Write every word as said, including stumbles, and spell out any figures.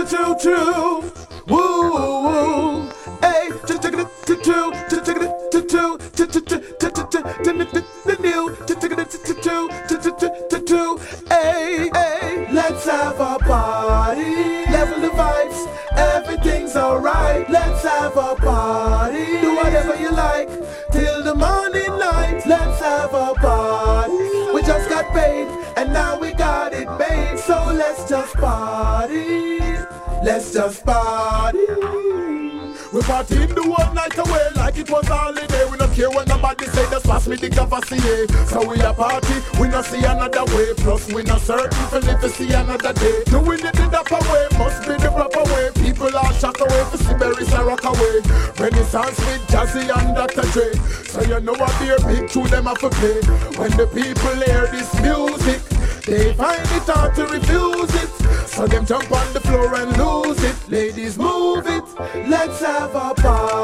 true, true. Woo, woo. Hey, true, true, true, true, true, true, true, true, true. Hey, hey, let's have a party. Level the vibes, everything's alright. Let's have a party. Do whatever you like till the morning light. Let's have a party. We just got paid and now we got it made. So let's just party. Let's just party. We partying the whole night away like it was holiday. We don't care when nobody say just pass me the Cavassier. So we a party, we not see another way. Plus we not certain for live to see another day. Doing it the proper way, must be the proper way. People are shocked away for see berries and rock away. Renaissance with Jazzy and Doctor Dre. So you know what be a big tune them have to play. When the people hear this music, they find it hard to refuse it. So them jump on the floor and lose it. Ladies move it, let's have a party.